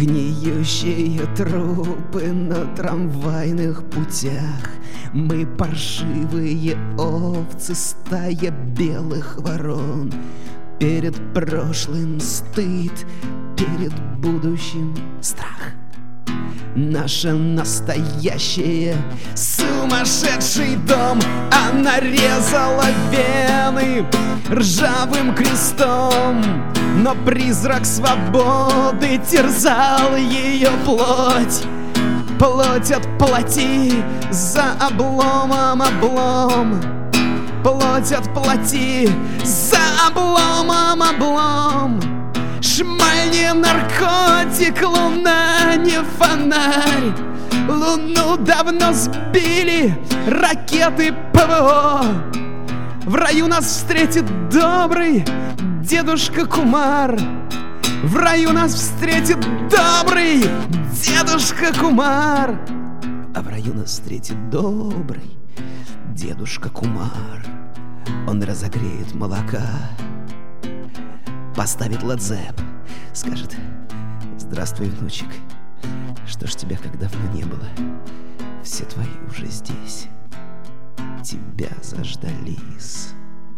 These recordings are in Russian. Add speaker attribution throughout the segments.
Speaker 1: Гниющие трупы на трамвайных путях. Мы паршивые овцы, стая белых ворон. Перед прошлым стыд, перед будущим страх. Наше настоящее сумасшедший дом. Она резала вены ржавым крестом, но призрак свободы терзал ее плоть. Плоть от плоти, за обломом облом. Плоть от плоти, за обломом облом. Шмаль не наркотик, луна не фонарь. Луну давно сбили ракеты ПВО. В раю нас встретит добрый дедушка Кумар. В раю нас встретит добрый дедушка Кумар. А в раю нас встретит добрый дедушка Кумар. Он разогреет молока, поставит ладзеп, скажет: здравствуй, внучек, что ж тебя как давно не было, все твои уже здесь, тебя заждались.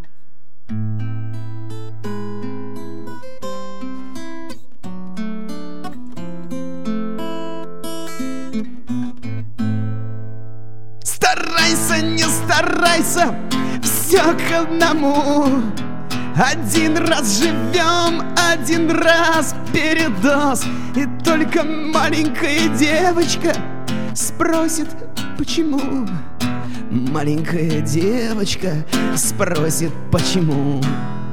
Speaker 1: Старайся, не старайся, все к одному. Один раз живем, один раз передоз. И только маленькая девочка спросит, почему. Маленькая девочка спросит, почему.